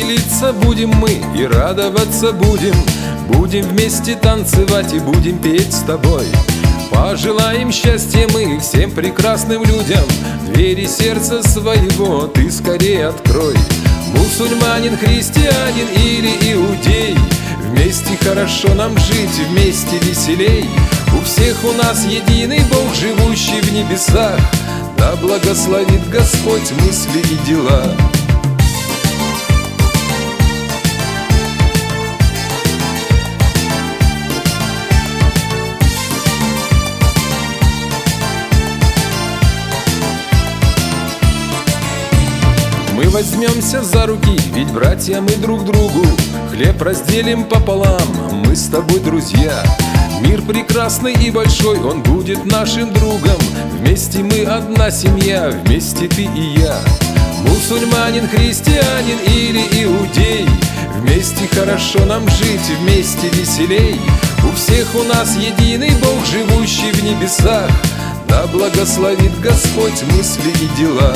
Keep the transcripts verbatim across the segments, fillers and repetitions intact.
Веселиться будем мы и радоваться будем, будем вместе танцевать и будем петь с тобой. Пожелаем счастья мы всем прекрасным людям, двери сердца своего ты скорее открой. Мусульманин, христианин или иудей, вместе хорошо нам жить, вместе веселей. У всех у нас единый Бог, живущий в небесах, да благословит Господь мысли и дела. Мы возьмемся за руки, ведь братья мы друг другу, хлеб разделим пополам, мы с тобой друзья. Мир прекрасный и большой, он будет нашим другом, вместе мы одна семья, вместе ты и я. Мусульманин, христианин или иудей, вместе хорошо нам жить, вместе веселей. У всех у нас единый Бог, живущий в небесах, да благословит Господь мысли и дела.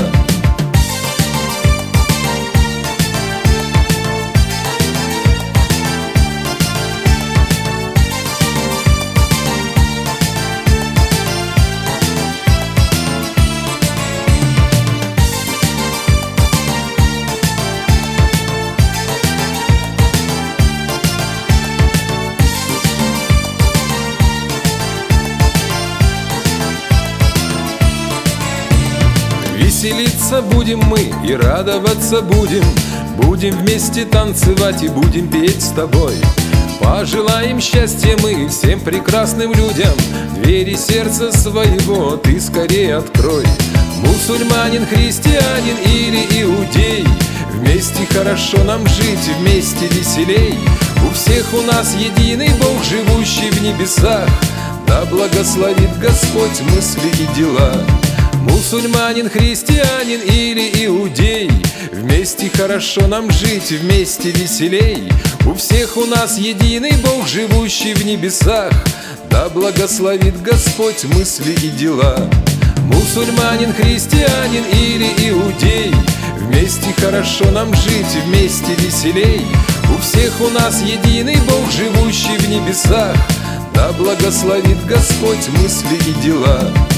Веселиться будем мы и радоваться будем, будем вместе танцевать и будем петь с тобой. Пожелаем счастья мы всем прекрасным людям, двери сердца своего ты скорее открой. Мусульманин, христианин или иудей, вместе хорошо нам жить, вместе веселей. У всех у нас единый Бог, живущий в небесах, да благословит Господь мысли и дела. Мусульманин, христианин или иудей, вместе хорошо нам жить, вместе веселей. У всех у нас единый Бог, живущий в небесах, да благословит Господь мысли и дела. Мусульманин, христианин или иудей, вместе хорошо нам жить, вместе веселей. У всех у нас единый Бог, живущий в небесах, да благословит Господь мысли и дела.